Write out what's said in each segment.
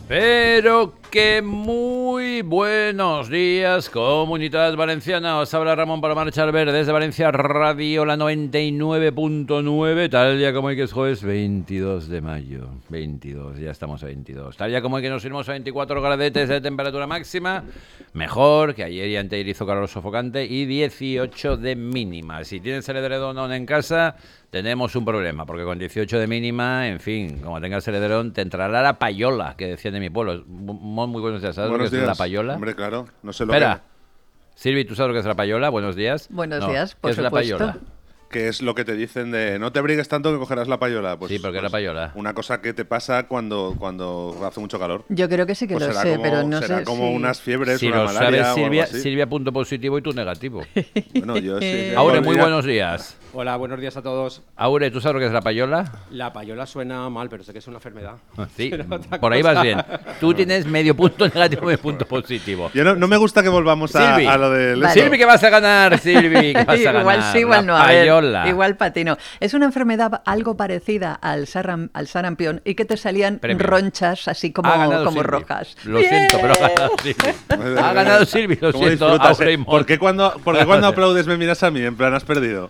Pero que muy buenos días, Comunidad Valenciana. Os habla Ramón Palomar Charver desde Valencia Radio, la 99.9. Tal día como hoy, que es jueves 22 de mayo. 22, ya estamos a 22. Tal día como hoy, que nos iremos a 24 gradetes de temperatura máxima. Mejor que ayer y anteayer hizo calor sofocante. Y 18 de mínima. Si tienes el edredón en casa, tenemos un problema, porque con 18 de mínima, en fin, como tengas el edredón, te entrará la payola, que decían de mi pueblo. Muy buenos días. ¿Sabes Buenos lo que días. es la payola? Hombre, claro, no sé lo Espera. Silvi, ¿tú sabes lo que es la payola? Buenos días. Buenos No, días, ¿qué por es la supuesto. payola? que es lo que te dicen de no te abrigues tanto que cogerás la payola. Pues, Sí, porque la payola. Una cosa que te pasa cuando hace mucho calor. Yo creo que sí que Pues lo será sé, como, pero no será sé como si... unas fiebres, Si una lo malaria sabes, o algo Silvia, así. Silvia punto positivo y tú negativo. Bueno, yo sí. Aure, muy Mira, buenos días. Hola, buenos días a todos. Aure, ¿tú sabes lo que es la payola? La payola suena mal, pero sé que es una enfermedad. Sí, Pero otra por ahí cosa. vas bien. Tú tienes medio punto negativo y medio punto positivo. Yo no me gusta que volvamos a Silvi. lo de... Vale. Silvi, ¿qué vas a ganar, Silvi? ¿Qué vas a ganar? Igual sí, igual no. La A ver, payola. igual patino. Es una enfermedad algo parecida al sarampión y que te salían Premio. ronchas así como, Ha ganado como Silvi. rojas. Lo ¡Bien! siento, pero ha ganado Silvi. Ha ganado Silvi, lo ¿Cómo siento. disfrutas, Aure y ¿Por Mon. qué cuando aplaudes me miras a mí? En plan, has perdido.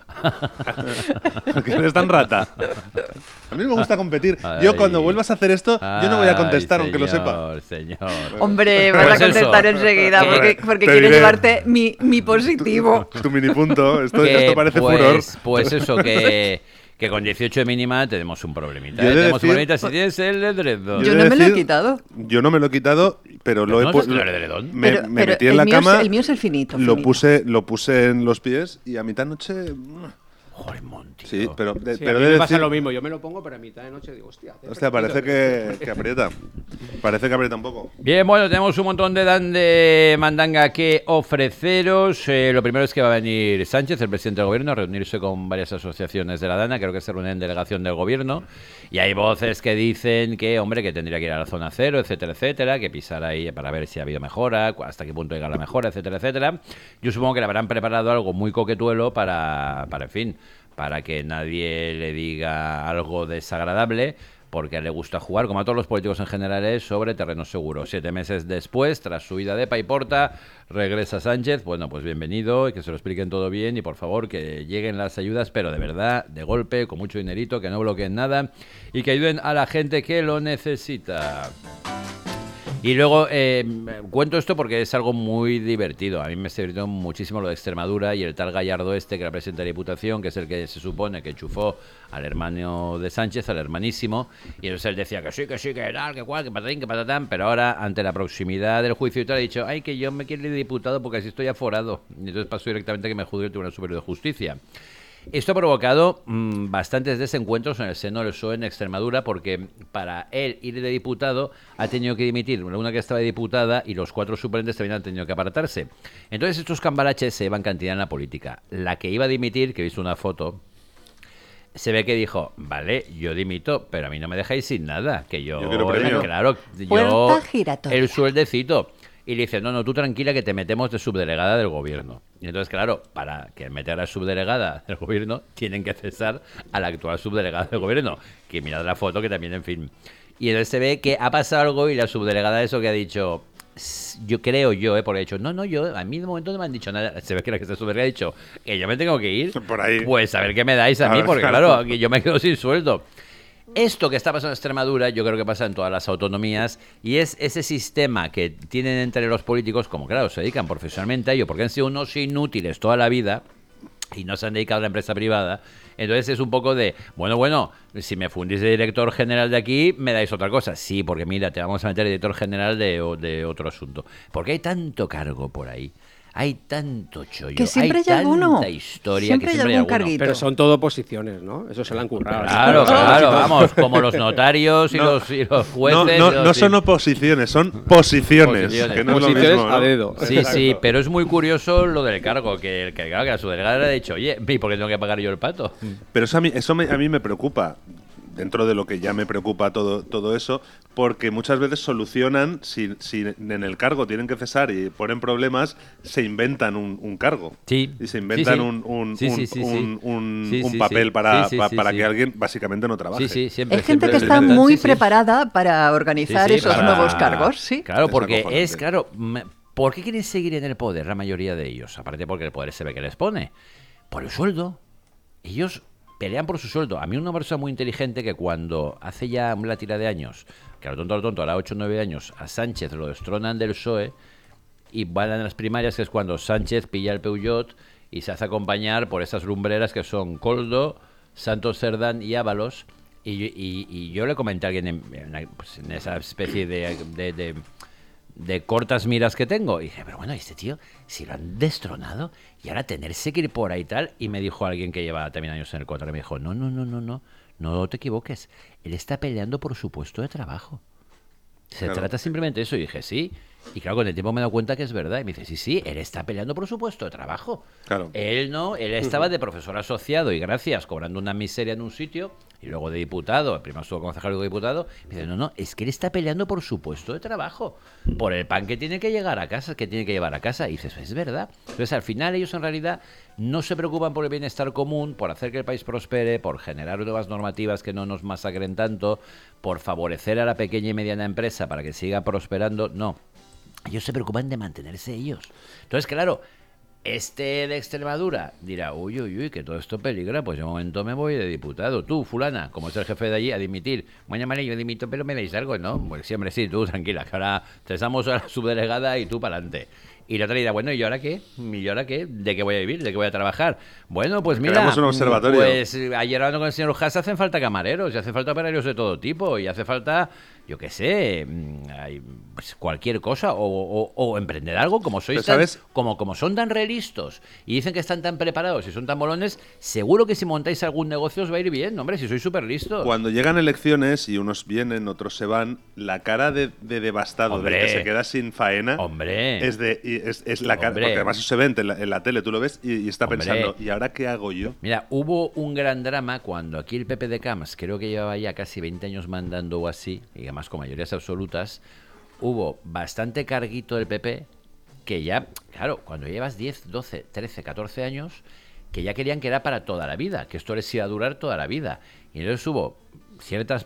Porque eres tan rata. A mí me gusta competir. Yo Ay. cuando vuelvas a hacer esto, yo no voy a contestar, Ay, aunque lo sepa. Señor. Hombre, vas Pues a contestar eso. enseguida Que- porque te quiere diré. llevarte mi positivo. Tu mini punto. Esto Que, parece pues, furor. Pues eso, que con 18 de mínima tenemos un problemita. Yo he de Tenemos un decir- problemita si tienes el edredón. Yo Yo he de no me lo he decir- quitado. Yo no me lo he quitado, pero lo ¿No he te has puesto. quitado el edredón? Me Pero metí en el la mío cama. el mío es el finito. Lo finito. puse en los pies y a mitad noche. Joder, Monty. Sí, pero, Sí, pero a mí he de me pasa decir. lo mismo. Yo me lo pongo, pero a mitad de noche digo, hostia. Hostia, parece que aprieta. Parece que aprieta un poco. Bien, bueno, tenemos un montón de mandanga que ofreceros. Lo primero es que va a venir Sánchez, el presidente del gobierno, a reunirse con varias asociaciones de la Dana. Creo que se reúne en delegación del gobierno. Y hay voces que dicen que, hombre, que tendría que ir a la zona cero, etcétera, etcétera, que pisar ahí para ver si ha habido mejora, hasta qué punto llega la mejora, etcétera, etcétera. Yo supongo que le habrán preparado algo muy coquetuelo para en fin, para que nadie le diga algo desagradable, porque a él le gusta jugar, como a todos los políticos en general, sobre terreno seguro. 7 meses después, tras su ida de Paiporta, regresa Sánchez. Bueno, pues bienvenido, y que se lo expliquen todo bien, y por favor que lleguen las ayudas, pero de verdad, de golpe, con mucho dinerito, que no bloqueen nada, y que ayuden a la gente que lo necesita. Y luego cuento esto porque es algo muy divertido. A mí me está divirtiendo muchísimo lo de Extremadura y el tal Gallardo este, que era presidente de la Diputación, que es el que se supone que enchufó al hermano de Sánchez, al hermanísimo, y entonces él decía que sí, que tal, que cual, que patatín, que patatán, pero ahora, ante la proximidad del juicio y tal, ha dicho, ay, que yo me quiero ir de diputado porque así estoy aforado. Y entonces pasó directamente a que me juzgue el Tribunal Superior de Justicia. Esto ha provocado bastantes desencuentros en el seno del PSOE en Extremadura, porque para él ir de diputado ha tenido que dimitir una que estaba de diputada y los 4 suplentes también han tenido que apartarse. Entonces estos cambalaches se llevan cantidad en la política. La que iba a dimitir, que he visto una foto, se ve que dijo, vale, yo dimito, pero a mí no me dejáis sin nada, que yo quiero premio. claro, yo Puerta giratoria. el sueldecito. Y le dice, no, tú tranquila, que te metemos de subdelegada del gobierno. Y entonces, claro, para que meter a la subdelegada del gobierno, tienen que cesar a la actual subdelegada del gobierno. Que mirad la foto, que también, en fin. Y entonces se ve que ha pasado algo y la subdelegada eso que ha dicho, yo creo porque ha dicho, yo, a mí de momento no me han dicho nada. Se ve que la que está subdelegada ha dicho, que yo me tengo que ir. Por ahí. Pues a ver qué me dais a mí, ver, porque claro. claro, que yo me quedo sin sueldo. Esto que está pasando en Extremadura, yo creo que pasa en todas las autonomías, y es ese sistema que tienen entre los políticos, como claro, se dedican profesionalmente a ello, porque han sido unos inútiles toda la vida y no se han dedicado a la empresa privada. Entonces es un poco de, bueno, si me fundís de director general de aquí, me dais otra cosa. Sí, porque mira, te vamos a meter director general de otro asunto. Porque hay tanto cargo por ahí. Hay tanto chollo, Que siempre hay hay alguno. tanta historia, Siempre que hay siempre hay algún alguno. carguito. Pero son todo posiciones, ¿no? Eso se la han currado. Claro, vamos, como los notarios y, No. los jueces. No son oposiciones, son posiciones. Posiciones. Que no es lo Posiciones mismo, ¿no? a dedo. Sí, pero es muy curioso lo del cargo, que la subdelegada le ha dicho, oye, ¿y por qué tengo que pagar yo el pato? Pero eso a mí me preocupa. dentro de lo que ya me preocupa todo eso, porque muchas veces solucionan, si en el cargo tienen que cesar y ponen problemas, se inventan un cargo. Sí. Y se inventan un papel para que alguien básicamente no trabaje. Sí, siempre. Hay gente que siempre. está muy Sí, sí. preparada para organizar esos para- nuevos cargos, sí. Claro, Es porque acojonante. ¿por qué quieren seguir en el poder la mayoría de ellos? Aparte porque el poder se ve que les pone. Por el sueldo. Ellos pelean por su sueldo. A mí una persona muy inteligente que cuando hace ya una tira de años, que a lo tonto, ahora 8 o 9 años, a Sánchez lo destronan del PSOE y van a las primarias, que es cuando Sánchez pilla el Peugeot y se hace acompañar por esas lumbreras que son Coldo, Santos Cerdán y Ábalos. Y yo le comenté a alguien en esa especie de cortas miras que tengo. Y dije, pero bueno, este tío, si lo han destronado y ahora tenerse que ir por ahí y tal. Y me dijo alguien que lleva también años en el contra, me dijo, no te equivoques. Él está peleando por su puesto de trabajo. Se Claro. trata simplemente de eso. Y dije, sí. Y claro, con el tiempo me he dado cuenta que es verdad. Y me dice, sí, él está peleando por su puesto de trabajo. Claro. Él estaba de profesor asociado y gracias, cobrando una miseria en un sitio, y luego de diputado, primero estuvo concejal y luego diputado. Me dice, es que él está peleando por su puesto de trabajo, por el pan que tiene que llegar a casa, que tiene que llevar a casa. Y dices, es verdad. Entonces, al final, ellos en realidad no se preocupan por el bienestar común, por hacer que el país prospere, por generar nuevas normativas que no nos masacren tanto, por favorecer a la pequeña y mediana empresa para que siga prosperando. No. Ellos se preocupan de mantenerse ellos. Entonces, claro, este de Extremadura dirá, uy, que todo esto peligra, pues de momento me voy de diputado. Tú, fulana, como es el jefe de allí, a dimitir. Bueno, vale, yo dimito, pero me dais algo, ¿no? Pues siempre sí, tú, tranquila, que ahora te damos a la subdelegada y tú para adelante. Y la otra dirá, bueno, ¿y ahora qué? ¿Y ahora qué? ¿De qué voy a vivir? ¿De qué voy a trabajar? Bueno, pues mira, Creamos un observatorio. pues ayer hablando con el señor Haas hacen falta camareros, y hace falta operarios de todo tipo, y hace falta, yo qué sé, pues cualquier cosa, o emprender algo, como sois Pero, ¿sabes? como son tan realistos y dicen que están tan preparados y son tan molones, seguro que si montáis algún negocio os va a ir bien, hombre, si sois súper listos. Cuando llegan elecciones y unos vienen, otros se van, la cara de devastado, Hombre. de que se queda sin faena, Hombre. es la cara, Hombre. porque además eso se ve en la tele, tú lo ves y está Hombre. pensando, ¿y ahora qué hago yo? Mira, hubo un gran drama cuando aquí el PP de Camps, creo que llevaba ya casi 20 años mandando o así, y además con mayorías absolutas, hubo bastante carguito del PP que ya, claro, cuando llevas 10, 12, 13, 14 años, que ya querían que era para toda la vida, que esto les iba a durar toda la vida. Y entonces hubo ciertas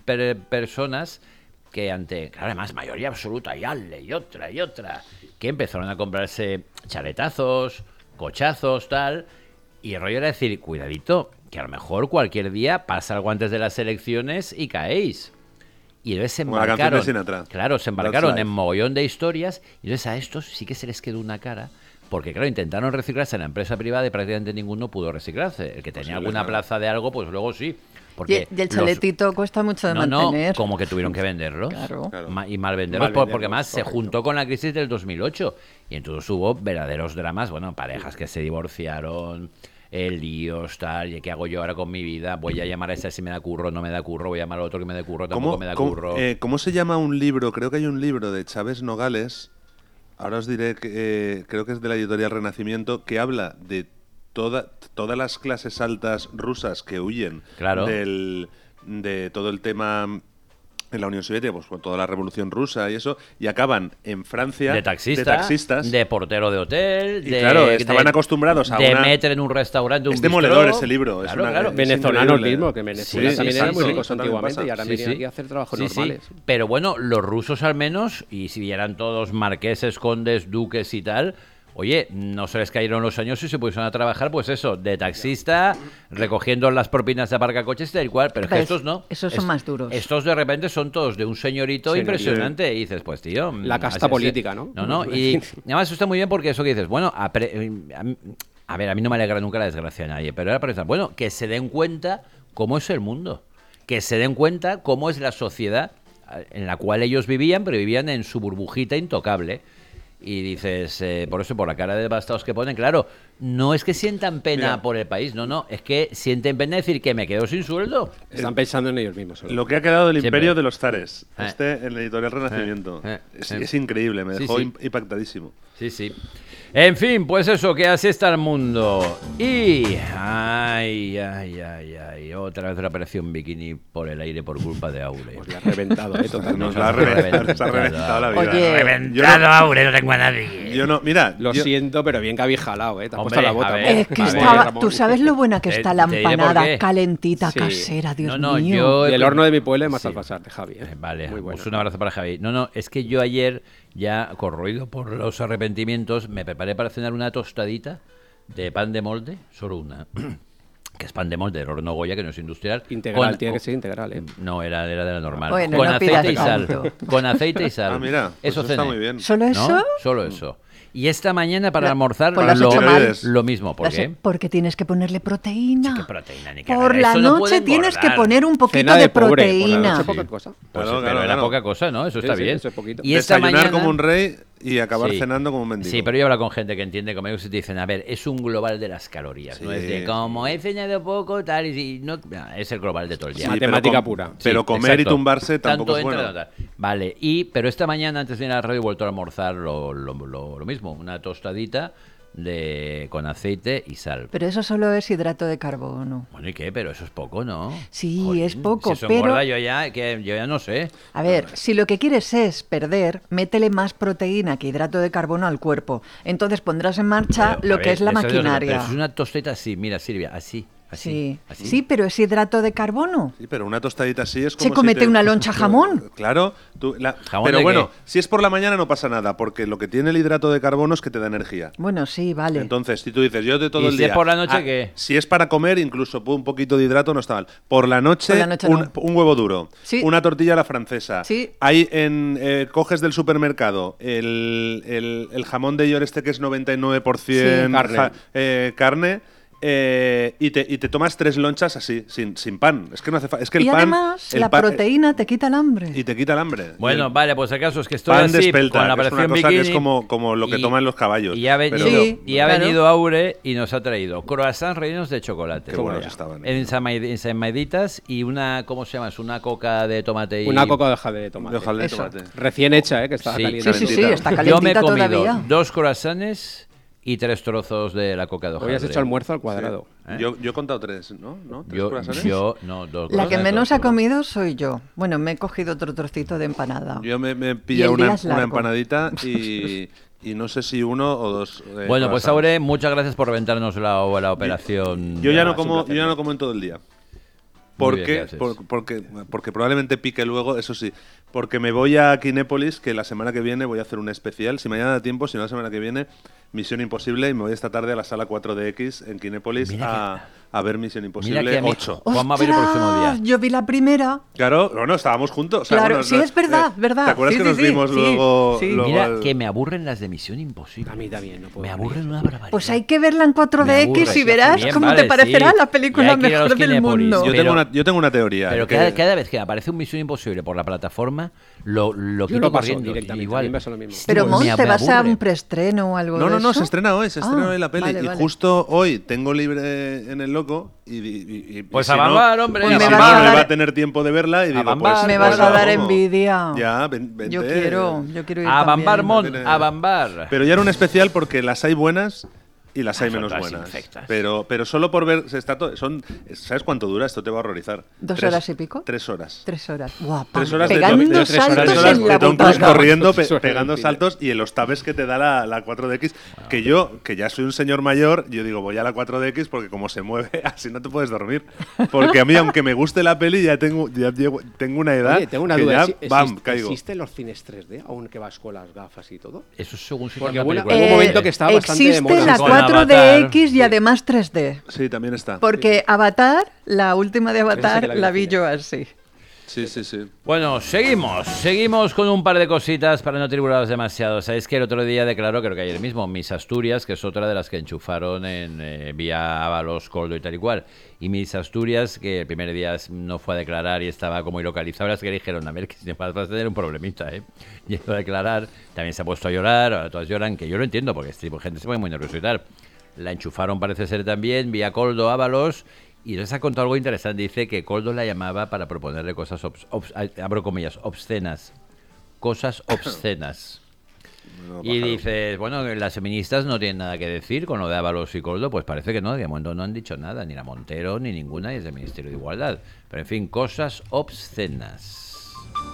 personas que ante, claro, además mayoría absoluta y otra, que empezaron a comprarse chaletazos, cochazos, tal, y el rollo era decir, cuidadito, que a lo mejor cualquier día pasa algo antes de las elecciones y caéis. Y entonces se Como la canción de embarcaron, Sinatra. claro, se That's embarcaron life. en mogollón de historias, y entonces a estos sí que se les quedó una cara, porque claro, intentaron reciclarse en la empresa privada y prácticamente ninguno pudo reciclarse. El que tenía alguna nada. plaza de algo, pues luego sí. Porque Y el los- chaletito cuesta mucho de mantener. como que tuvieron que venderlos. Claro. Claro. Y mal venderlos, Mal venderlos, porque además se correcto. juntó con la crisis del 2008. Y entonces hubo verdaderos dramas, bueno, parejas que se divorciaron, líos, tal, ¿y qué hago yo ahora con mi vida? Voy a llamar a esa si me da curro, no me da curro, voy a llamar al otro que me da curro, tampoco me da curro. ¿Cómo se llama un libro? Creo que hay un libro de Chávez Nogales, ahora os diré que creo que es de la editorial Renacimiento, que habla de todas las clases altas rusas que huyen Claro. de todo el tema en la Unión Soviética, pues con toda la revolución rusa y eso, y acaban en Francia De taxistas, de portero de hotel, Y de, claro, estaban acostumbrados a de una- meter en un restaurante, un Es demoledor bistró. ese libro, es Claro, una- claro. es Venezolanos increíble. mismos, que en Venezuela Sí, también sí, eran sí, muy sí, ricos eso también antiguamente pasa. y ahora Sí, vienen sí. aquí a hacer trabajos Sí, sí. normales. Pero bueno, los rusos al menos, y si eran todos marqueses, condes, duques y tal, oye, no se les cayeron los años y se pusieron a trabajar, pues eso, de taxista, recogiendo las propinas de aparcacoches y tal cual, pero es que Pero estos no. esos son más duros. Estos de repente son todos de un señorito Señorito. impresionante y dices, pues tío... La casta así- política, ¿no? No, y además eso está muy bien porque eso que dices, bueno, a ver, a mí no me alegra nunca la desgracia de nadie, pero era para pensar, bueno, que se den cuenta cómo es el mundo, que se den cuenta cómo es la sociedad en la cual ellos vivían, pero vivían en su burbujita intocable. Y dices, por eso, por la cara de devastados que ponen, claro, no es que sientan pena Mira. por el país, no, es que sienten pena de decir que me quedo sin sueldo. Están pensando en ellos mismos. solo. Lo que ha quedado del Siempre. Imperio de los Zares, Eh. en la editorial Renacimiento. Sí. Es increíble, me Sí, dejó sí. impactadísimo. Sí. En fin, pues eso, que así está el mundo. Y... Ay, otra vez apareció un bikini por el aire por culpa de Aure. Pues le ha reventado, totalmente. Nos la ha reventado la vida. Oye. Reventado, Aure, no tengo a nadie. Yo no, mira, Lo yo- siento, pero bien que habéis jalado, ¿eh? Te has Hombre, puesto la a bota. ver, amor. Es que a ver, estaba, Ramón. tú sabes lo buena que está la te diré por empanada qué. calentita, Sí. casera, Dios No, mío. yo... Y el horno de mi pueblo es más Sí. alfasar de Javi, ¿eh? Vale, Muy bueno. pues un abrazo para Javi. No, es que yo ayer, ya corroído por los arrepentimientos, me preparé para cenar una tostadita de pan de molde, solo una, que es pan de molde del horno Goya, que no es industrial. Integral, tiene que ser integral, ¿eh? No, era de la normal. Bueno, con no aceite pidas y sal. tanto. Con aceite y sal. Ah, mira, pues eso eso está cené. muy bien. ¿Solo ¿No? eso? Solo eso. Y esta mañana para La- almorzar pues lo has hecho mal. lo mismo. ¿Por qué? Porque tienes que ponerle proteína. ¿Qué proteína? Ni que Por nada, la eso no puede noche tienes que engordar. poner un poquito Cena de pobre, por la proteína. noche poca cosa. Pues, Claro, pero era claro. poca cosa, ¿no? Eso Sí, está sí, bien. eso es poquito. Y esta desayunar mañana... como un rey y acabar Sí. cenando como un mendigo. Sí, pero yo hablo con gente que entiende conmigo y te dicen, a ver, es un global de las calorías, no Sí. es de como he cenado poco, tal, y si no, es el global de todo el día. Sí, Matemática pero pura. Pero Sí, comer y exacto. tumbarse tampoco Tanto es entra, bueno. tal. Vale, pero esta mañana antes de ir a la radio he vuelto a almorzar lo mismo, una tostadita con aceite y sal. Pero eso solo es hidrato de carbono. Bueno, ¿y qué? Pero eso es poco, ¿no? Sí, es poco, si eso pero- engorda, yo ya no sé. A ver, si lo que quieres es perder, métele más proteína que hidrato de carbono al cuerpo. Entonces pondrás en marcha Pero, lo a que ver, es la eso pero maquinaria. eso es una tosteta así, mira, Silvia, así. Sí. así. Sí, pero es hidrato de carbono. Sí, pero una tostadita así es como. Se si comete una loncha jamón. Claro. ¿Jamón Pero de bueno, qué? si es por la mañana no pasa nada, porque lo que tiene el hidrato de carbono es que te da energía. Bueno, sí, vale. Entonces, si tú dices, yo de todo ¿Y el si día. es por la noche, qué? Si es para comer, incluso un poquito de hidrato no está mal. Por la noche, no. un huevo duro, Sí. una tortilla a la francesa. Sí. Hay coges del supermercado el jamón de York este que es 99% Sí. Carne. carne. Y te tomas 3 lonchas así, sin pan. Es que no hace falta. Es que el Y pan. además, el la pan- proteína te quita el hambre. Y te quita el hambre. Bueno, Y el vale, pues el caso es que estoy pan así de espelta, con la que es una operación cosa que bikini. es como lo que toman los caballos. Y ha Pero- venido, Sí, y ha claro. venido Aure y nos ha traído croissants rellenos de chocolate. Qué buenos estaban. Ensaimaditas y una, ¿cómo se llama? Es una coca de tomate y... Una coca de hoja de tomate. de hojalata de Eso. tomate. Recién hecha, que está Sí. caliente. Sí, sí, sí, calentita. está Yo me he calentita comido todavía. 2 croissants y 3 trozos de la coca de hoja. Hoy has hecho almuerzo al cuadrado. ¿Eh? Yo he contado 3, ¿no? ¿Tres Yo, croissants? no, 2 La que croissants, menos ha ¿no? comido soy yo. Bueno, me he cogido otro trocito de empanada. Yo me he Y pillado el día una es largo. empanadita y no sé si 1 o 2. Bueno, pues Aure, muchas gracias por reventarnos la operación. Yo ya no es un como, placer. yo ya no como en todo el día. Muy bien, Porque, gracias. porque probablemente pique luego, eso sí. Porque me voy a Kinépolis, que la semana que viene voy a hacer un especial. Si mañana da tiempo, si no la semana que viene, Misión Imposible. Y me voy esta tarde a la sala 4DX en Kinépolis a ver Misión Imposible Mira que a mí- 8. Juan va a ver el próximo día. Yo vi la primera. Claro, no, estábamos juntos. O sea, Claro, bueno, sí, es verdad, verdad. ¿Te acuerdas Sí, que sí, nos sí, vimos sí, luego? sí. luego Mira, al- que me aburren las de Misión Imposible. A mí también, no puedo Me dormir. aburren una barbaridad. Pues hay que verla en Me 4DX aburre. y verás Bien, cómo vale, te parecerá sí. la Y película hay que ir a los mejor del Kinépolis. mundo. Yo tengo una teoría. Pero que- cada vez que aparece un Misión Imposible por la plataforma, lo Yo quito lo paso corriendo. directamente. Igual. A mí me pasa lo mismo. Pero Pues Mon, me ¿te vas a aburre. un preestreno o algo de No, eso? se estrena hoy, hoy la peli. vale, y vale. justo hoy tengo libre en el loco. Y Pues si a no- bambar, hombre. Pues y me si vas no, a le dar- va a tener tiempo de verla y digo, bambar. pues. Me pues vas a la dar pongo. envidia. Ya, vente. Yo quiero ir A bambar, también. Mon, a bambar. Pero ya era un especial porque las hay buenas y las hay son menos todas buenas. infectas. Pero solo por ver. ¿Sabes cuánto dura? Esto te va a horrorizar. 2 horas y pico? 3 horas. 3 horas. Guapa. 3 horas Pegando de, saltos tres horas en la de Tom Cruise butaca. corriendo, Suena pegando el cine. saltos y en los tabes que te da la 4DX. Que yo, que ya soy un señor mayor, yo digo, voy a la 4DX porque como se mueve, así no te puedes dormir. Porque a mí, aunque me guste la peli, tengo una edad Oye, tengo una que duda. ya, bam, caigo. ¿Existen los cines 3D, aún que vas con las gafas y todo? Eso es según si Porque tanta bueno, película. hubo un momento que estaba bastante de existe moda. la Con 4DX y además 3D. Sí, también está. Porque Avatar, la última de Esa Avatar, que la vi la en vi cine. yo así. Sí. Bueno, seguimos con un par de cositas para no tribularos demasiado. Sabéis que el otro día declaró, creo que ayer mismo, Miss Asturias, que es otra de las que enchufaron en vía Ábalos, Coldo y tal y cual. Y Miss Asturias, que el primer día no fue a declarar y estaba como ilocalizado, las que le dijeron, a ver, que si vas a tener un problemita, ¿eh? Yendo a declarar, también se ha puesto a llorar, ahora todas lloran, que yo lo entiendo, porque este tipo de gente se pone muy nervioso y tal. la enchufaron parece ser también vía Koldo Ábalos, y entonces ha contado algo interesante. Dice que Koldo la llamaba para proponerle cosas, abro comillas, obscenas. Cosas obscenas. No, Y pájaro. dices, bueno, las feministas no tienen nada que decir con lo de Ábalos y Koldo, pues parece que no, de momento no han dicho nada, ni la Montero, ni ninguna, y es del Ministerio de Igualdad. Pero en fin, cosas obscenas.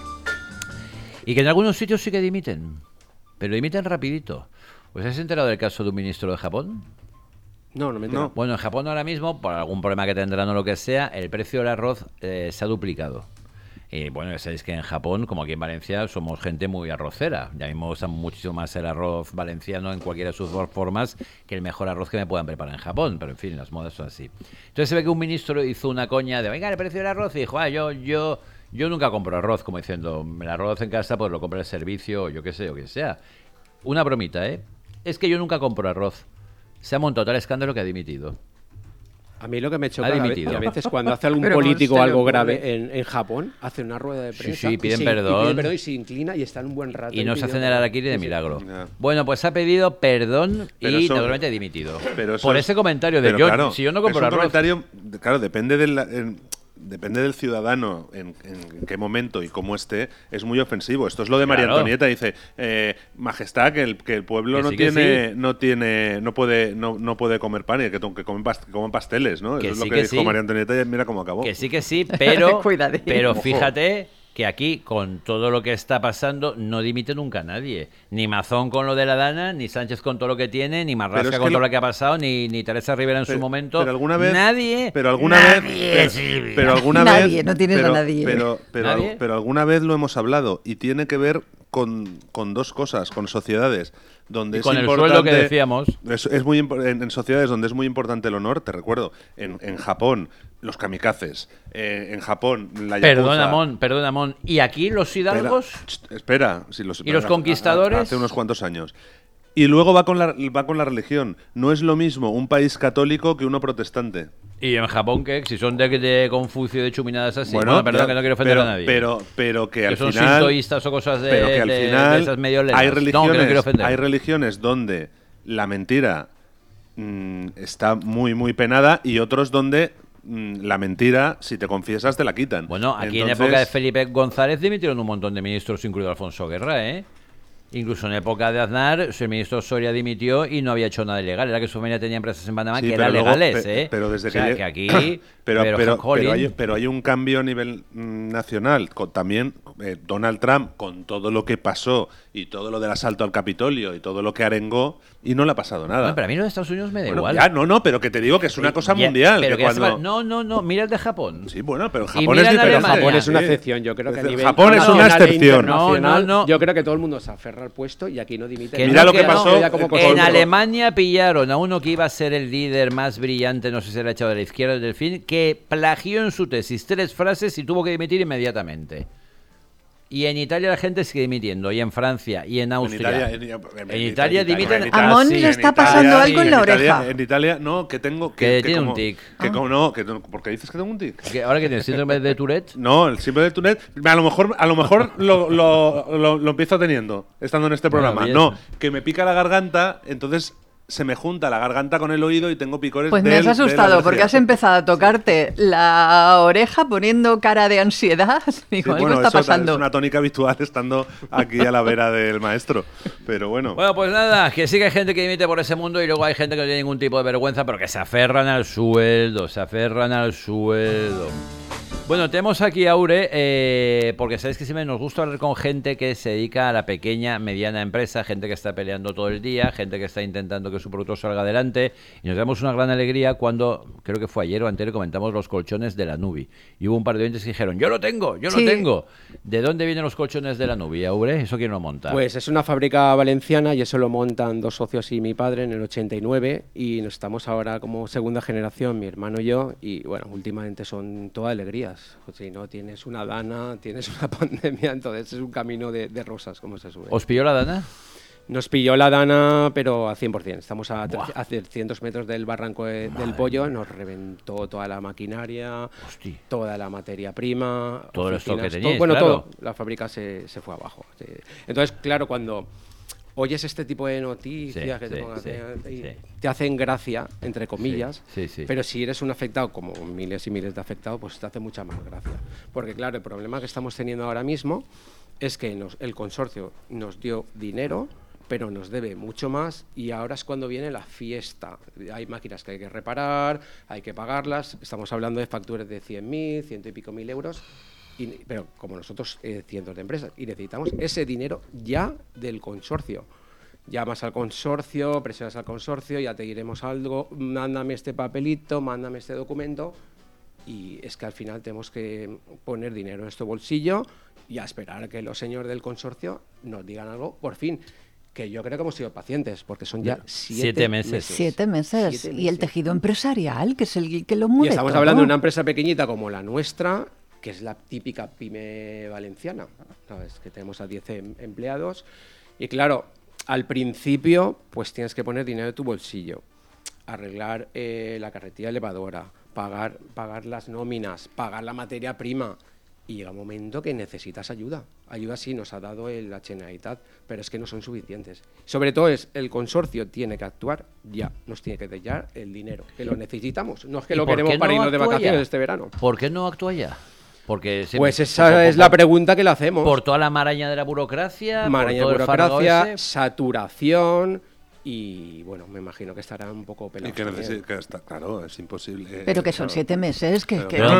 Y que en algunos sitios sí que dimiten, pero dimiten rapidito. ¿Os has enterado del caso de un ministro de Japón? No, no me entero. No. Bueno, en Japón ahora mismo, por algún problema que tendrán o lo que sea, el precio del arroz se ha duplicado. Y bueno, ya sabéis que en Japón, como aquí en Valencia, somos gente muy arrocera. Ya mismo usan muchísimo más el arroz valenciano en cualquiera de sus formas que el mejor arroz que me puedan preparar en Japón. Pero en fin, las modas son así. Entonces se ve que un ministro hizo una coña de, venga, el precio del arroz, y dijo, yo nunca compro arroz, como diciendo, el arroz en casa pues lo compro el servicio, o yo qué sé, o que sea. Una bromita, ¿eh? Es que yo nunca compro arroz. Se ha montado tal escándalo que ha dimitido. A mí lo que me choca Ha dimitido. a veces cuando hace algún Pero ¿cómo político se le algo ocurre? grave en Japón, hace una rueda de Sí, prensa sí, piden y perdón. pide perdón y se inclina y está en un buen rato. Y no se pidiendo hacen el perdón. araquiri de Sí, sí. milagro. Ya. Bueno, pues ha pedido perdón Pero y eso- naturalmente ha dimitido. Pero eso Por es- ese comentario de pero yo, claro, si yo no compro es un arroz. comentario, claro, depende del ciudadano en qué momento y cómo esté, es muy ofensivo. Esto es lo de María Claro. Antonieta, dice, Majestad, que el pueblo Que no sí, que tiene, no puede comer pan y que comen pasteles, ¿no? Que Eso es sí, lo que que dijo sí. María Antonieta y mira cómo acabó. Que sí, pero, Cuidadín. pero Ojo. fíjate que aquí, con todo lo que está pasando, no dimite nunca nadie. Ni Mazón con lo de la Dana, ni Sánchez con todo lo que tiene, ni Marrasca Pero es con que todo lo- lo que ha pasado, ni Teresa Rivera en su momento. Pero alguna vez, nadie. pero alguna nadie, vez, Silvia. pero alguna Nadie, vez, no tienes a pero, nadie. ¿Nadie? pero alguna vez lo hemos hablado y tiene que ver con dos cosas, con sociedades donde Y es con el importante, sueldo que decíamos. es muy en sociedades donde es muy importante el honor. Te recuerdo, en Japón los kamikazes, en Japón la yakuza. Perdona, Mon. ¿Y aquí los hidalgos? Espera, ¿Y los conquistadores? Hace unos cuantos años. Y luego va con la religión. No es lo mismo un país católico que uno protestante. ¿Y en Japón qué? Si son de Confucio, de chuminadas así. Bueno, perdón, ya, que no quiero ofender pero, a nadie. Pero que que al son final, sintoístas o cosas pero que al de final esas medio lenas. hay No, que no quiero religiones, ofender. hay religiones donde la mentira está muy muy penada y otros donde la mentira, si te confiesas, te la quitan. Bueno, aquí en Entonces, época de Felipe González dimitieron un montón de ministros, incluido Alfonso Guerra, ¿eh? Incluso en época de Aznar, el ministro Soria dimitió y no había hecho nada ilegal. Era que su familia tenía empresas en Panamá sí, que pero eran luego- legales, ¿eh? Pero desde o sea, que, que aquí... jolín. pero hay un cambio a nivel nacional. También Donald Trump, con todo lo que pasó y todo lo del asalto al Capitolio y todo lo que arengó, y no le ha pasado nada. Bueno, pero a mí los de Estados Unidos me da Bueno, igual. ya, no, pero que te digo que es una cosa Ya, mundial. pero que que ya se cuando... va- No, mira el de Japón. Sí, bueno, pero Y Japón mira es en diferente. Alemania. Japón es una Sí. excepción. Yo creo que a nivel Japón es una nacional e excepción. internacional, No. yo creo que todo el mundo se aferra al puesto y aquí no dimite. Que Mira no, lo que no. pasó Ya como en costumbre. En Alemania pillaron a uno que iba a ser el líder más brillante, no sé si era echado de la izquierda del Delfín, que plagió en su tesis 3 frases y tuvo que dimitir inmediatamente. Y en Italia la gente sigue dimitiendo, y en Francia, y en Austria. En Italia dimiten A Mon le está pasando algo en la oreja. En Italia, no, que tengo... Que tiene un tic. ¿Por qué dices que tengo un tic? Que ahora que tiene síndrome de Tourette. No, el síndrome de Tourette, a lo mejor lo empiezo teniendo, estando en este programa. bien. No, que me pica la garganta, entonces se me junta la garganta con el oído y tengo picores Pues me has asustado porque has empezado a tocarte la oreja poniendo cara de ansiedad. Digo, algo está eso pasando. es una tónica habitual estando aquí a la vera del maestro. Pero bueno. Bueno, pues nada, que sí que hay gente que dimite por ese mundo y luego hay gente que no tiene ningún tipo de vergüenza, pero que se aferran al sueldo, Bueno, tenemos aquí a Aure, porque sabéis que siempre nos gusta hablar con gente que se dedica a la pequeña, mediana empresa, gente que está peleando todo el día, gente que está intentando que su producto salga adelante, y nos damos una gran alegría cuando, creo que fue ayer o anterior, comentamos los colchones de la Nubi, y hubo un par de oyentes que dijeron, yo lo tengo. Sí. ¿De dónde vienen los colchones de la Nubi, Aure? ¿Eso quién lo monta? Pues es una fábrica valenciana y eso lo montan 2 socios y mi padre en el 89 y nos estamos ahora como segunda generación, mi hermano y yo, y bueno, últimamente son todas alegrías. Si no tienes una dana, tienes una pandemia, entonces es un camino de rosas, como se sube. ¿Os pilló la dana? Nos pilló la dana, pero al 100%. Estamos a 300 metros del barranco del Pollo, nos reventó toda la maquinaria, Hostia. toda la materia prima, Todo el stock que oficinas, teníais, bueno, claro. todo. La fábrica se fue abajo. Sí. Entonces, claro, cuando oyes este tipo de noticias que te hacen gracia, entre comillas, pero si eres un afectado, como miles y miles de afectados, pues te hace mucha más gracia. Porque claro, el problema que estamos teniendo ahora mismo es que el consorcio nos dio dinero, pero nos debe mucho más y ahora es cuando viene la fiesta. Hay máquinas que hay que reparar, hay que pagarlas, estamos hablando de facturas de 100.000, 100 y pico mil euros, pero como nosotros cientos de empresas, y necesitamos ese dinero ya del consorcio. Llamas al consorcio, presionas al consorcio, ya te diremos algo, mándame este papelito, mándame este documento, y es que al final tenemos que poner dinero en nuestro bolsillo y a esperar a que los señores del consorcio nos digan algo, por fin. Que yo creo que hemos sido pacientes, porque son ya 7 meses. 7 meses. Y el tejido empresarial, que es el que lo mueve. Y estamos todo. hablando de una empresa pequeñita como la nuestra, que es la típica pyme valenciana, ¿sabes? Que tenemos a 10 empleados. Y claro, al principio, pues tienes que poner dinero de tu bolsillo, arreglar la carretilla elevadora, pagar las nóminas, pagar la materia prima. Y llega un momento que necesitas ayuda. Ayuda sí nos ha dado la Generalitat, pero es que no son suficientes. Sobre todo el consorcio tiene que actuar ya, nos tiene que dar ya el dinero, que lo necesitamos. No es que lo queremos para irnos de vacaciones este verano. ¿Por qué no actúa ya? Porque pues esa es la pregunta que le hacemos. Por toda la maraña de la burocracia, saturación. Y bueno, me imagino que estará un poco pelado. Y que está claro, es imposible. Pero que son 7 meses, que no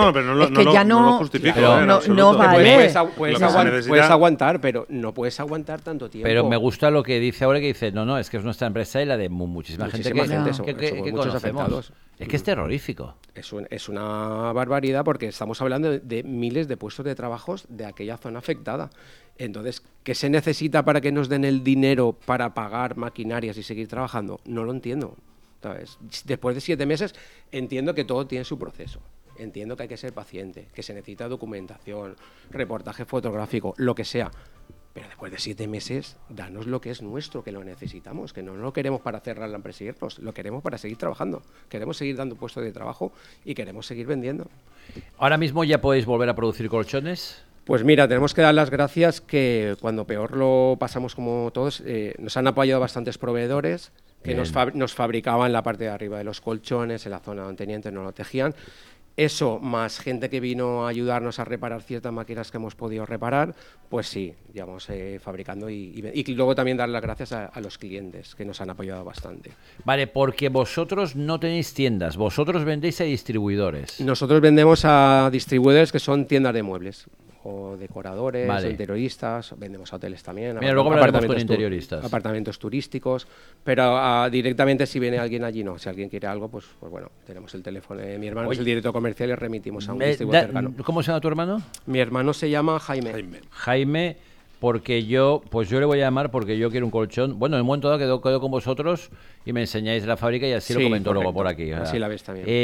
lo justifico. No vale. Puedes aguantar, pero no puedes aguantar tanto tiempo. Pero me gusta lo que dice ahora, que dice, no, es que es nuestra empresa y la de muchísima gente que muchos afectados. Es que es terrorífico. Es una barbaridad porque estamos hablando de miles de puestos de trabajo de aquella zona afectada. Entonces, ¿qué se necesita para que nos den el dinero para pagar maquinarias y seguir trabajando? No lo entiendo, ¿sabes? Después de 7 meses entiendo que todo tiene su proceso. Entiendo que hay que ser paciente, que se necesita documentación, reportaje fotográfico, lo que sea. Pero después de 7 meses, danos lo que es nuestro, que lo necesitamos, que no lo queremos para cerrar la empresa y irnos, lo queremos para seguir trabajando. Queremos seguir dando puestos de trabajo y queremos seguir vendiendo. ¿Ahora mismo ya podéis volver a producir colchones? Pues mira, tenemos que dar las gracias que cuando peor lo pasamos como todos, nos han apoyado bastantes proveedores que nos fabricaban la parte de arriba de los colchones, en la zona donde tenientes no lo tejían. Eso, más gente que vino a ayudarnos a reparar ciertas máquinas que hemos podido reparar, pues sí, llevamos fabricando y luego también dar las gracias a los clientes que nos han apoyado bastante. Vale, porque vosotros no tenéis tiendas, vosotros vendéis a distribuidores. Nosotros vendemos a distribuidores que son tiendas de muebles. O decoradores, vale. O interioristas, vendemos a hoteles también. Mira, luego hablaremos con interioristas. Apartamentos turísticos, pero directamente si viene alguien allí, no. Si alguien quiere algo, pues bueno, tenemos el teléfono de mi hermano, que es el director comercial, y remitimos a un distribuidor cercano. ¿Cómo se llama tu hermano? Mi hermano se llama Jaime, porque yo le voy a llamar porque yo quiero un colchón. Bueno, en un momento dado quedo con vosotros y me enseñáis la fábrica y así lo comento luego por aquí. Así la ves también.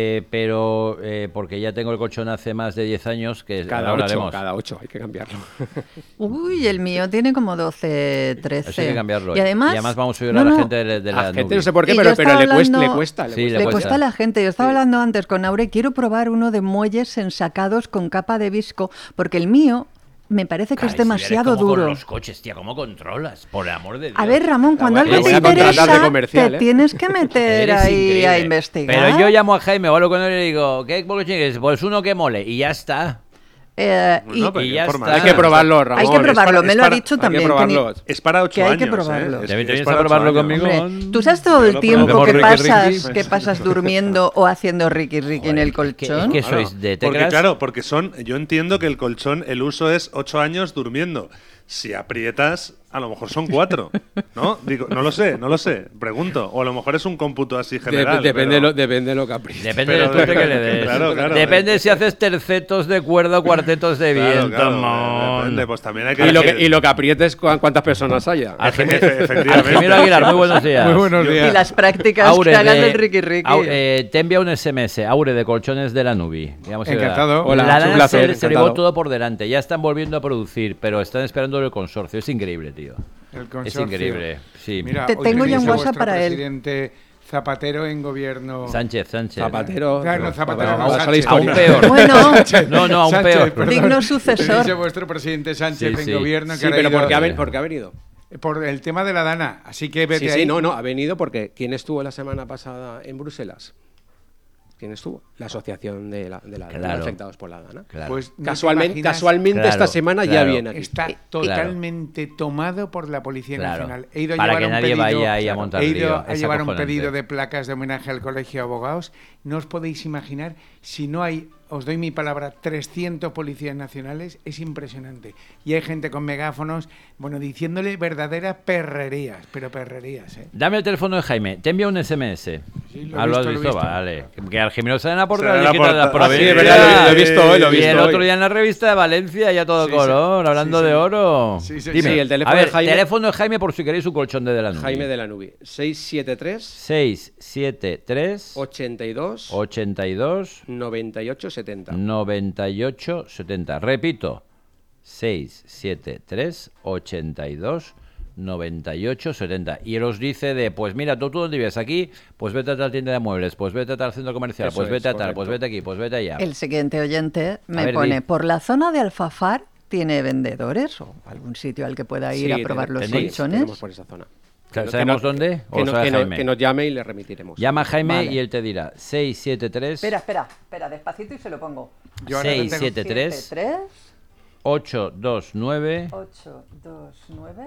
Pero porque ya tengo el colchón hace más de 10 años que cada 8 hay que cambiarlo. Uy, el mío tiene como 12, 13. Eso hay que cambiarlo. Y además vamos a ayudar a la gente de la gente no sé por qué, pero le cuesta. Le cuesta a la gente. Yo estaba hablando antes con Aure, quiero probar uno de muelles ensacados con capa de visco, porque el mío me parece que es demasiado duro. Con los coches, tía, ¿cómo controlas? Por el amor de Dios. A ver, Ramón, cuando algo te interesa, te tienes que meter ahí a investigar. Pero yo llamo a Jaime o hablo con él y le digo, ¿qué colchón quieres? Pues uno que mole, y ya está. Y ya está. Hay que probarlo, Ramón. Hay que probarlo, me lo ha dicho también. Es para 8 años. Hay que probarlo. Debes probarlo conmigo. Hombre, ¿tú sabes todo el tiempo que pasas durmiendo o haciendo Ricky en el colchón? ¿Qué sois de teclas? Porque yo entiendo que el colchón, el uso es 8 años durmiendo. Si aprietas, a lo mejor son 4, ¿no? Digo, no lo sé, pregunto. O a lo mejor es un cómputo así general. Depende de lo que aprietes. Depende del tueste que le des. Claro, depende si haces tercetos de cuerda o cuartetos de viento. Depende, pues también hay que... Y lo que aprietes, cuántas personas haya. Efectivamente. Aguilar, muy buenos días. Muy buenos días. Y las prácticas que hagan el Ricky. Te envía un SMS, Aure, de Colchones de la Nubi. Encantado. Hola, la lana se llevó todo por delante. Ya están volviendo a producir, pero están esperando el consorcio. Es increíble, tío. El consorcio. Es increíble. Sí. Mira, tengo ya un WhatsApp para él. Presidente Zapatero en gobierno. Sánchez. Zapatero no, Sánchez. Aún peor. Bueno, no, aún peor. Digno sucesor. Dice vuestro presidente Sánchez en gobierno. Sí, pero ¿por qué ha venido? Por el tema de la Dana, así que vete Sí, ahí. sí, no, ha venido porque ¿quién estuvo la semana pasada en Bruselas? ¿Quién estuvo? La asociación de afectados por la Dana. Claro. Pues no te Casualmente Claro, esta semana ya claro. viene aquí. está totalmente tomado por la Policía Claro. Nacional. He ido a Para llevar que un nadie pedido, vaya ahí a montar he ido lío. a Es llevar un acojonante. pedido de placas de homenaje al Colegio de Abogados. No os podéis imaginar, si no hay, os doy mi palabra, 300 policías nacionales, es impresionante. Y hay gente con megáfonos, bueno, diciéndole verdaderas perrerías, pero perrerías, ¿eh? Dame el teléfono de Jaime. Te envía un SMS. Sí, lo he Ah, ¿lo has visto, visto? lo he visto. Vale. Que al Jimeno se le la portada Se le y la quita las portada. provincias. Sí, es verdad, lo he visto hoy, lo he Y visto el hoy. otro día en la revista de Valencia ya todo Sí, color, sí. hablando Sí, de sí. oro. Sí, sí, Dime. sí, el teléfono a ver, de Jaime- teléfono de Jaime por si queréis un colchón de la nube. Jaime de la Nubi, 673 673 82 82 98 70. 98 70. Repito, 673 82 98 70. Y él os dice de, pues mira, tú dónde vives aquí, pues vete a tal tienda de muebles, pues vete a tal centro comercial, Eso pues vete es, a tal, pues correcto. vete aquí, pues vete allá. El siguiente oyente me ver, pone, di. por la zona de Alfafar, ¿tiene vendedores o algún sitio al que pueda ir a probar los tenéis, colchones? Tenemos por esa zona. ¿Sabemos dónde? ¿O sabe Jaime? Que nos llame y le remitiremos. Llama a Jaime Vale. y él te dirá 673 Espera, despacito y se lo pongo. Yo ahora tengo 673 3 829 829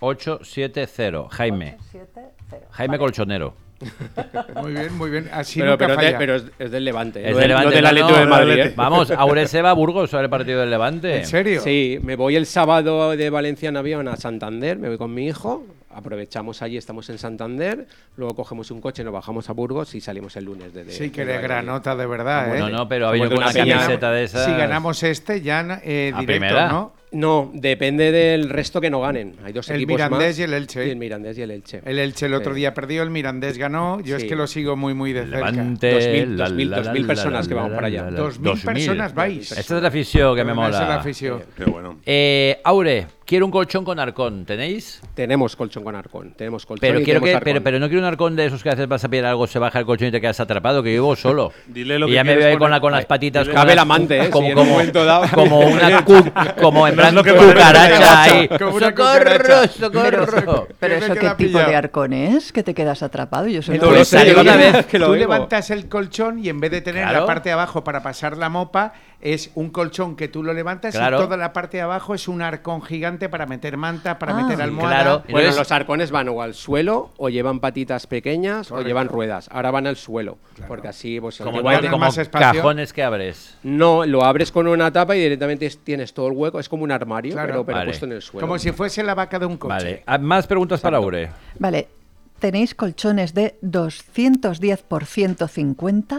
870. Jaime. 870. Jaime Vale. Colchonero. Muy bien, muy bien. Así Pero, nunca falla. es del Levante. Es no del del- no Levante, del no, Atlético no, de Madrid. Levante. ¿eh? Vamos, Aure se va a Burgos a ver el partido del Levante. ¿En serio? Sí, me voy el sábado de Valencia en avión a Santander, me voy con mi hijo, aprovechamos allí, estamos en Santander, luego cogemos un coche, nos bajamos a Burgos y salimos el lunes Sí, que de eres Valladolid. granota de verdad, ¿eh? No, no, pero ha Somos venido de con una una peña- camiseta de esas. Si ganamos este, ya directo, primera? ¿no? No, depende del resto que no ganen. Hay dos El equipos Mirandés más. y el Elche. Sí, el Mirandés y el Elche. El Elche el otro Sí. día perdió, el Mirandés ganó. Yo es Sí. que lo sigo muy, muy de cerca. Levante. 2000 personas que vamos para allá. 2000 personas vais. Esta es la afición que me Esa es la mola. afición. Qué bueno. Aure, quiero un colchón con arcón. ¿Tenéis? Tenemos colchón con arcón, tenemos colchón Pero y quiero tenemos que, arcón. pero no quiero un arcón de esos que a veces vas a pillar algo, se baja el colchón y te quedas atrapado, que yo vivo solo. Dile lo y que ya me quieres veo ahí poner. con las patitas. Dile- con Cabe las- el amante, ¿eh? Como, Si en un momento dado- como una como en No es plan lo que parece. cucaracha ahí. Como una ¡Socorro! cucaracha. ¡Socorro! Pero Que me eso qué queda tipo pillado. de arcón es, que te quedas atrapado. Yo No solo lo sé, salió yo una la- vez que lo Tú oigo. levantas el colchón y en vez de tener Claro. la parte de abajo para pasar la mopa, es un colchón que tú lo levantas Claro. y toda la parte de abajo es un arcón gigante para meter manta, para Ah. meter Sí, almohada. claro. Bueno, Entonces- los arcones van o al suelo, o llevan patitas pequeñas, o llevan ruedas. Ahora van al suelo, porque así, pues, Como, igual tiene como más espacio. cajones que abres. no, lo abres con una tapa y directamente tienes todo el hueco. Es como un armario, Claro. pero Vale. puesto en el suelo. Como si fuese la vaca de un coche. Vale. Ah, Más preguntas para Aure. Vale, ¿tenéis colchones de 210 por 150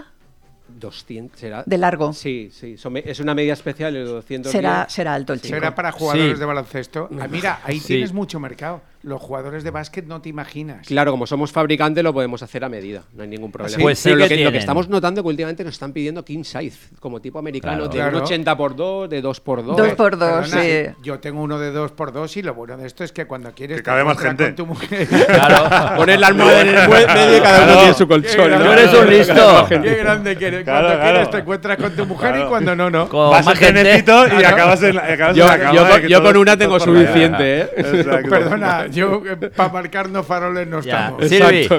200, ¿será? de largo? Sí, sí. Es una medida especial, el 210. Será alto el chico. ¿Será para jugadores Sí. de baloncesto? Ah, mira, ahí Sí. tienes mucho mercado. Los jugadores de básquet no te imaginas. Claro, como somos fabricantes lo podemos hacer a medida, no hay ningún problema. sí? Pues sí Pero que lo que tienen. estamos notando que últimamente nos están pidiendo king size, como tipo americano, Claro. de Claro. un 80x2, de 2x2. 2x2, Perdona, sí. Yo tengo uno de 2x2 y lo bueno de esto es que cuando quieres Que cabe más encuentras gente. con tu mujer. Claro. Poner la almohada en el medio y cada uno tiene su colchón. grande. Tú eres un listo. Qué grande que eres. Claro, Cuando claro. quieres te encuentras con tu mujer y Claro. cuando no, no. Con Vas más al gente. trenecito y acabas en la cama. Yo con una tengo suficiente, ¿eh? Exacto. Perdona, yo para marcarnos faroles no Ya. estamos. Silvi.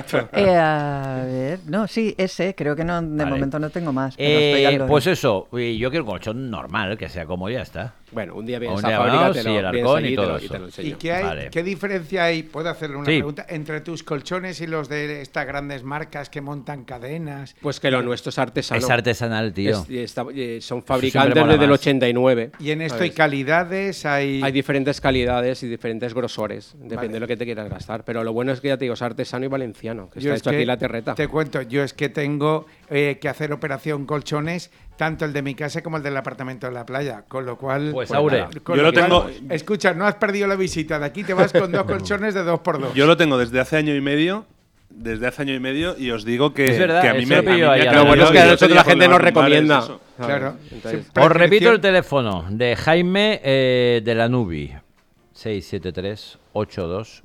A ver, no, sí, ese, creo que no, de Vale. momento no tengo más. pero estoy al loro. Pues eso, y yo quiero un colchón normal, que sea como ya está. Bueno, un día vienes Un a día fábrica, vamos, te sí, el lo vienes arcón y allí todo te eso. lo ¿Y enseño. Vale. qué diferencia hay? ¿Puedo hacerle una Sí. pregunta? Entre tus colchones y los de estas grandes marcas que montan cadenas. Pues que lo nuestro es artesano. Es artesanal, tío. Son siempre fabricantes mola desde el más. 89. Y en esto ¿sabes? hay calidades, hay... Hay diferentes calidades y diferentes grosores, depende de lo que te quieras gastar. Pero lo bueno es que ya te digo, es artesano y valenciano, que Yo está es hecho que aquí la terreta. Te cuento, yo es que tengo que hacer operación colchones, tanto el de mi casa como el del apartamento de la playa, con lo cual... Pues, nada, Aure, con yo lo lo tengo- cual, escucha, no has perdido la visita, de aquí te vas con dos colchones de 2x2. Yo lo tengo desde hace año y medio. Desde hace año y medio y os digo que, Es verdad, que a mí eso me, lo a mí pillo me ahí ha a la cambiado Lo bueno es que y a otro nosotros día la con gente nos problemas lumbares, recomienda. eso. Claro. Entonces, Sí, Os repito prescripción. el teléfono de Jaime de la Nubi.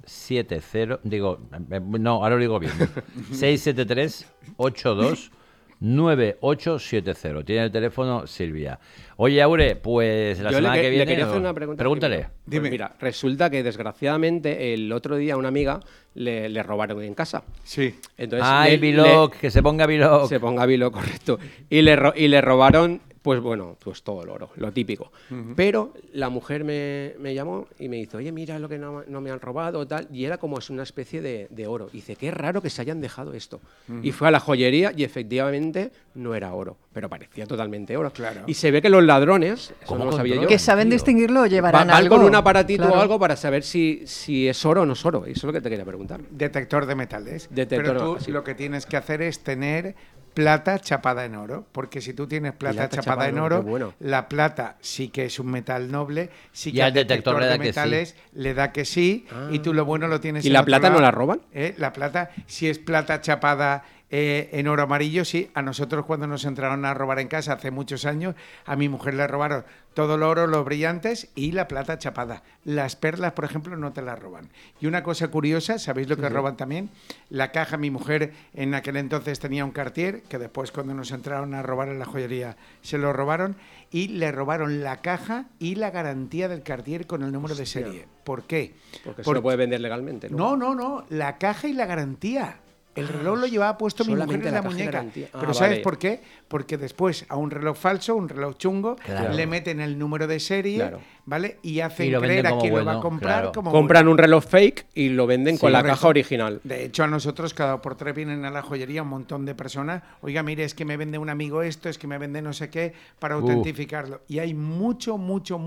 673-8270. Digo, no, ahora lo digo bien. 673-8270. 9870. Tiene el teléfono Silvia. Oye, Aure, pues la Yo semana que viene... le quería hacer una pregunta. Pregúntale. Pues Dime. mira, resulta que desgraciadamente el otro día a una amiga le robaron en casa. Sí. Entonces, Ay, Vlog, que se ponga Vlog. se ponga Vilo, correcto. Y le robaron, pues bueno, pues todo el oro, lo típico. Pero la mujer me llamó y me dice, oye, mira lo que no me han robado, tal. Y era como es una especie de oro. Y dice, qué raro que se hayan dejado esto. Y fue a la joyería y efectivamente no era oro, pero parecía totalmente oro. Claro. Y se ve que los ladrones, eso ¿Cómo no lo sabía yo, controlan? Que saben distinguirlo o llevarán van algo. con un aparatito Claro. o algo para saber si es oro o no es oro. Eso es lo que te quería preguntar. Detector de metales. Detector, Pero tú sí. lo que tienes que hacer es tener plata chapada en oro, porque si tú tienes plata chapada en oro, qué bueno. la plata sí que es un metal noble, sí que Y al al detector le da de que sí. metales le da que sí, y tú lo bueno lo tienes ¿Y en la otro plata no lado. la roban? La plata, si es plata chapada en oro amarillo, sí. A nosotros cuando nos entraron a robar en casa hace muchos años, a mi mujer le robaron todo el oro, los brillantes y la plata chapada. Las perlas, por ejemplo, no te las roban. Y una cosa curiosa, ¿sabéis lo que roban también? La caja, mi mujer en aquel entonces tenía un Cartier, que después cuando nos entraron a robar en la joyería se lo robaron, y le robaron la caja y la garantía del Cartier con el número de serie. ¿Por qué? Porque se lo puede vender legalmente, ¿no? No, la caja y la garantía. El reloj lo llevaba puesto mi mujer solamente en la la caja y muñeca. garantía. Pero Ah, ¿sabes vale. por qué? Porque después a un reloj falso, un reloj chungo, Claro. le meten el número de serie, Claro. ¿vale? Y hacen Y lo venden creer a como quien lo va bueno, a comprar claro. como Compran bueno. un reloj fake y lo venden con la Correcto. caja original. De hecho, a nosotros cada por tres vienen a la joyería un montón de personas. Oiga, mire, es que me vende un amigo esto, es que me vende no sé qué, para autentificarlo. Y hay mucho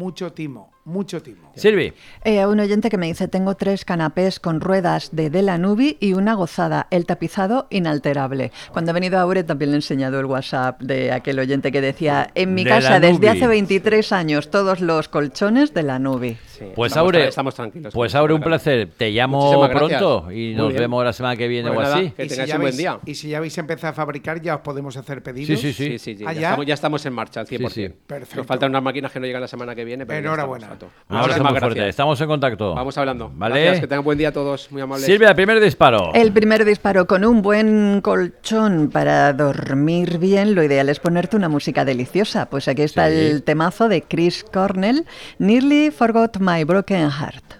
timo. Mucho timo. Silvi. Un oyente que me dice, tengo 3 canapés con ruedas de Delanubi y una gozada, el tapizado inalterable. Cuando ha venido Aure también le he enseñado el WhatsApp de aquel oyente que decía, en mi casa Delanubi. desde hace 23 años todos los colchones Delanubi. Sí, Pues estamos Aure, estamos tranquilos. Pues Aure, un placer. Te llamo Muchísimas gracias. pronto y Muy nos bien. vemos la semana que viene Pues o nada, así. que Y si tengáis ya un buen habéis- día. Y si ya habéis empezado a fabricar, ya os podemos hacer pedidos. Sí. Sí. ¿Ah, ya? Ya estamos en marcha al 100%. Sí. Perfecto. Nos faltan unas máquinas que no llegan la semana que viene, pero ya Enhorabuena. estamos a todo. Un abrazo Muchísimas muy fuerte. gracias. Estamos en contacto. Vamos hablando. Vale. Gracias, que tengan buen día a todos. Muy amables. Silvia, primer disparo. El primer disparo con un buen colchón para dormir bien, lo ideal es ponerte una música deliciosa. Pues aquí está Sí. el temazo de Chris Cornell, Nearly Forgot My Broken Heart.